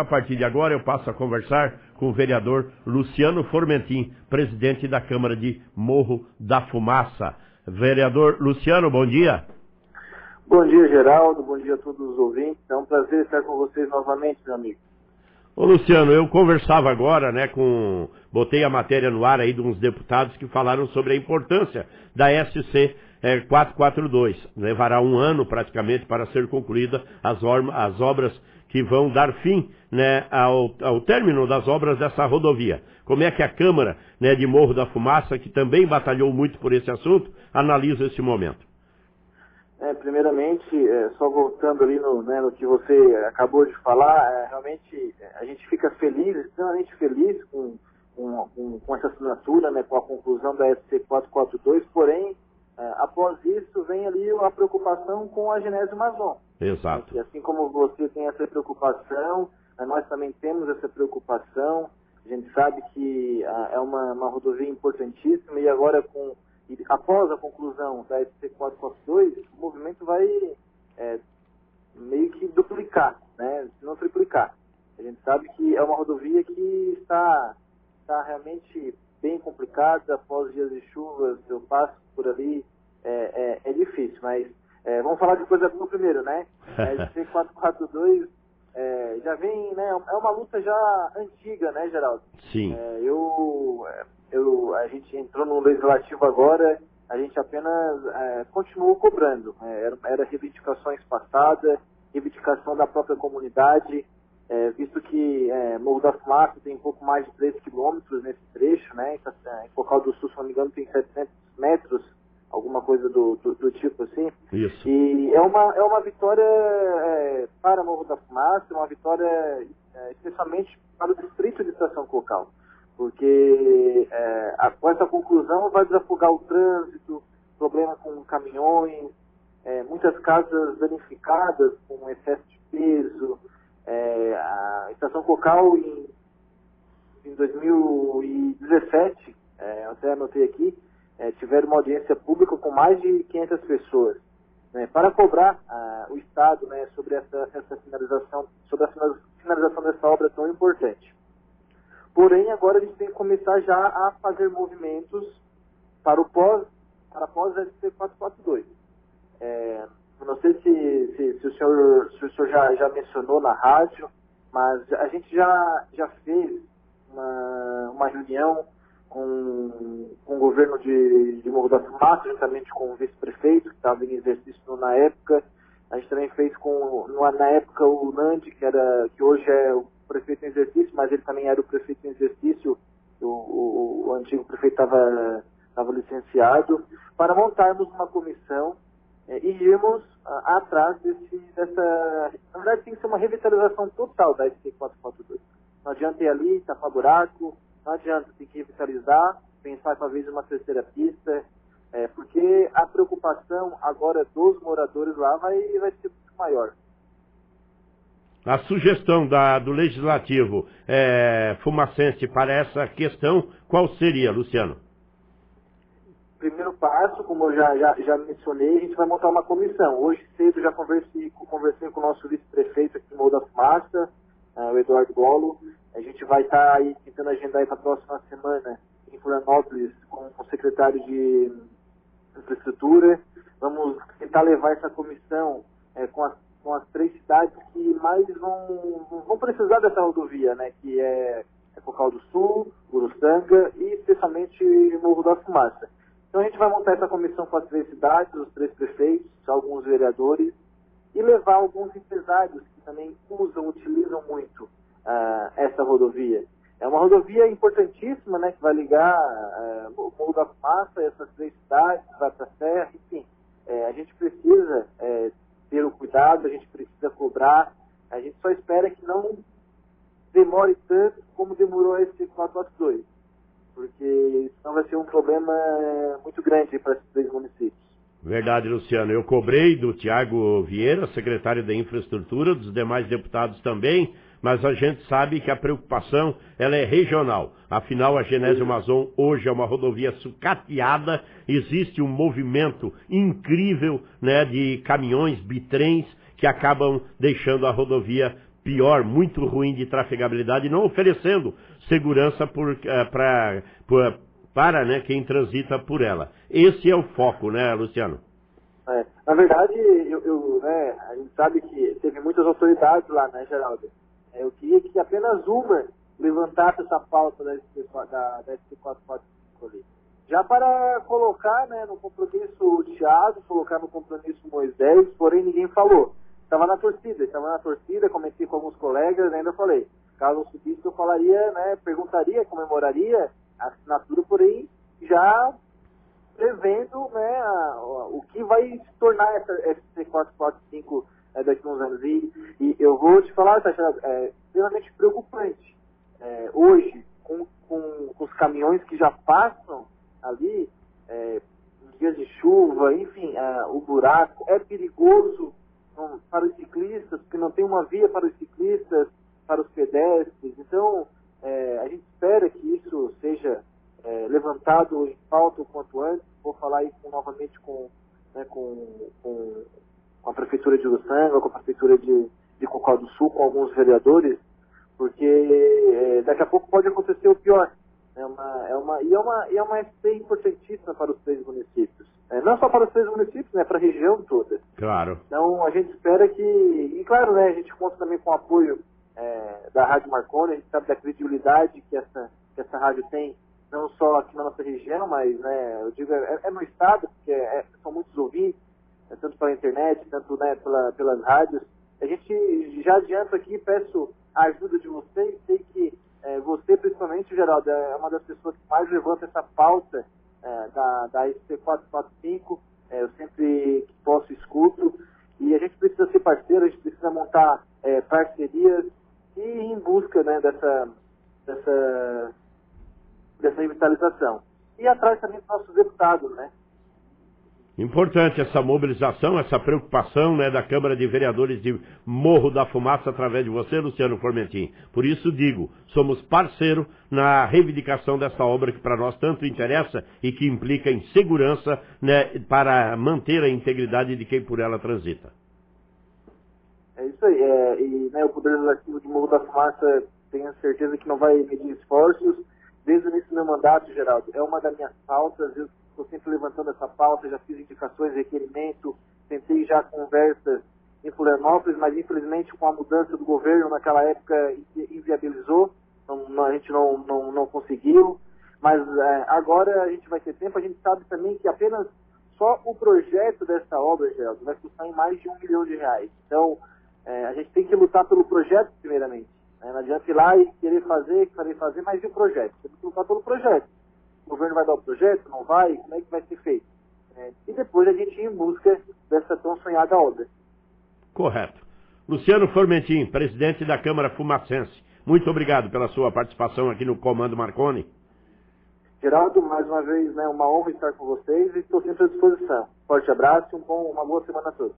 partir de agora, eu passo a conversar com o vereador Luciano Formentin, presidente da Câmara de Morro da Fumaça. Vereador Luciano, bom dia. Bom dia, Geraldo. Bom dia a todos os ouvintes. É um prazer estar com vocês novamente, meu amigo. Ô Luciano, eu conversava agora, né, botei a matéria no ar aí de uns deputados que falaram sobre a importância da SC 442. Levará um ano praticamente para ser concluída as obras que vão dar fim, né, ao término das obras dessa rodovia. Como é que a Câmara, né, de Morro da Fumaça, que também batalhou muito por esse assunto, analisa esse momento? Primeiramente, só voltando ali no que você acabou de falar, realmente a gente fica feliz, extremamente feliz com essa assinatura, né, com a conclusão da SC 442, porém, após isso vem ali a preocupação com a Genésio Mazon. Exato. E assim como você tem essa preocupação, nós também temos essa preocupação. A gente sabe que é uma rodovia importantíssima e agora após a conclusão da SC 442, o movimento vai meio que duplicar, né, se não triplicar. A gente sabe que é uma rodovia que está realmente bem complicada. Após dias de chuvas, eu passo por ali, é difícil, mas vamos falar de coisa boa primeiro, né? A SC 442 já vem, né, é uma luta já antiga, né, Geraldo? Sim. A gente entrou no legislativo agora, a gente apenas continuou cobrando. Era reivindicações passadas, reivindicação da própria comunidade, visto que Morro da Fumaça tem um pouco mais de 3 quilômetros nesse trecho, né? Em Cocal do Sul, se não me engano, tem 700 metros, alguma coisa do tipo assim. Isso. E é uma vitória para Morro da Fumaça, uma vitória especialmente para o distrito de Estação Cocal. Porque após essa conclusão vai desafogar o trânsito, problema com caminhões, muitas casas danificadas com excesso de peso. A Estação Cocal em 2017, até anotei aqui, tiveram uma audiência pública com mais de 500 pessoas, né, para cobrar o Estado, né, sobre essa finalização, sobre a finalização dessa obra tão importante. Porém, agora a gente tem que começar já a fazer movimentos para após a SC 442. Não sei se o senhor já mencionou na rádio, mas a gente já fez uma reunião com o governo de Morro da Fumaça, juntamente com o vice-prefeito, que estava em exercício na época. A gente também fez na época o Nandi, que hoje é o prefeito em exercício, mas ele também era o prefeito em exercício, o antigo prefeito estava licenciado, para montarmos uma comissão e irmos atrás dessa... Na verdade, tem que ser uma revitalização total da SC 442. Não adianta ir ali, tapar buraco, não adianta, tem que revitalizar, pensar talvez em uma terceira pista, porque a preocupação agora dos moradores lá vai ser muito maior. A sugestão do Legislativo fumacense para essa questão, qual seria, Luciano? Primeiro passo, como eu já mencionei, a gente vai montar uma comissão. Hoje cedo já conversei com o nosso vice-prefeito aqui no Morro da Fumaça, o Eduardo Golo. A gente vai estar aí tentando agendar para a próxima semana em Florianópolis com o secretário de Infraestrutura. Vamos tentar levar essa comissão com as 3 cidades que mais vão precisar dessa rodovia, né? Que é Cocal do Sul, Uruçanga e especialmente Morro da Fumaça. Então a gente vai montar essa comissão com as 3 cidades, os 3 prefeitos, alguns vereadores, e levar alguns empresários que também utilizam muito essa rodovia. É uma rodovia importantíssima, né, que vai ligar o Morro da Fumaça, essas 3 cidades, vai para a Serra, enfim. A gente precisa ter o cuidado, a gente precisa cobrar, a gente só espera que não demore tanto como demorou a SC 442, porque senão vai ser um problema muito grande para esses 3 municípios. Verdade, Luciano. Eu cobrei do Tiago Vieira, secretário da Infraestrutura, dos demais deputados também, mas a gente sabe que a preocupação ela é regional. Afinal, a Genésio Mazon hoje é uma rodovia sucateada, existe um movimento incrível, né, de caminhões, bitrens, que acabam deixando a rodovia pior, muito ruim de trafegabilidade, não oferecendo segurança para né, quem transita por ela. Esse é o foco, né, Luciano? Na verdade, né, a gente sabe que teve muitas autoridades lá, né, Geraldo? Eu queria que apenas uma levantasse essa pauta da SP445 ali. Já para colocar, né, no compromisso o Thiago, colocar no compromisso o Moisés, porém ninguém falou. Estava na torcida, comentei com alguns colegas, ainda falei, caso subisse eu falaria, né, perguntaria, comemoraria a assinatura, porém já prevendo, né, o que vai se tornar essa SP445 daqui a uns anos. E eu vou te falar, Tati, é extremamente preocupante. Hoje, com os caminhões que já passam ali, em dias de chuva, enfim, o buraco é perigoso para os ciclistas, porque não tem uma via para os ciclistas, para os pedestres. Então, a gente espera que isso seja levantado em pauta o quanto antes. Vou falar isso novamente com a Prefeitura de Uruçanga, com a Prefeitura de Cocal do Sul, com alguns vereadores, porque daqui a pouco pode acontecer o pior. É uma SP importantíssima para os 3 municípios. Não só para os 3 municípios, né, para a região toda. Claro. Então a gente espera que... E claro, né, a gente conta também com o apoio da Rádio Marconi, a gente sabe da credibilidade que essa rádio tem, não só aqui na nossa região, mas, né, eu digo, no estado, porque são muitos ouvintes, tanto pela internet, tanto, né, pelas rádios. A gente já adianta aqui, peço a ajuda de vocês, sei que você, principalmente, Geraldo, é uma das pessoas que mais levanta essa pauta da SP445, eu sempre que posso escuto, e a gente precisa ser parceiro, a gente precisa montar parcerias e ir em busca, né, dessa revitalização. E atrás também dos nossos deputados, né? Importante essa mobilização, essa preocupação, né, da Câmara de Vereadores de Morro da Fumaça através de você, Luciano Formentin. Por isso digo, somos parceiro na reivindicação dessa obra que para nós tanto interessa e que implica em segurança, né, para manter a integridade de quem por ela transita. É isso aí. E né, o Poder Legislativo de Morro da Fumaça, tenho certeza que não vai medir esforços. Desde o início do meu mandato, Geraldo, é uma das minhas pautas. Eu estou sempre levantando essa pauta, já fiz indicações, requerimento, tentei já conversas em Florianópolis, mas infelizmente com a mudança do governo naquela época inviabilizou, a gente não conseguiu, mas agora a gente vai ter tempo. A gente sabe também que apenas só o projeto dessa obra, Geraldo, vai custar em mais de R$1 milhão. Então, a gente tem que lutar pelo projeto primeiramente. Não adianta ir lá e querer fazer, mas e o projeto? Tem que lutar pelo projeto. O governo vai dar o projeto, não vai? Como é que vai ser feito? E depois a gente ir em busca dessa tão sonhada obra. Correto. Luciano Formentin, presidente da Câmara Fumacense, muito obrigado pela sua participação aqui no Comando Marconi. Geraldo, mais uma vez, né, uma honra estar com vocês e estou sempre à disposição. Forte abraço e uma boa semana a todos.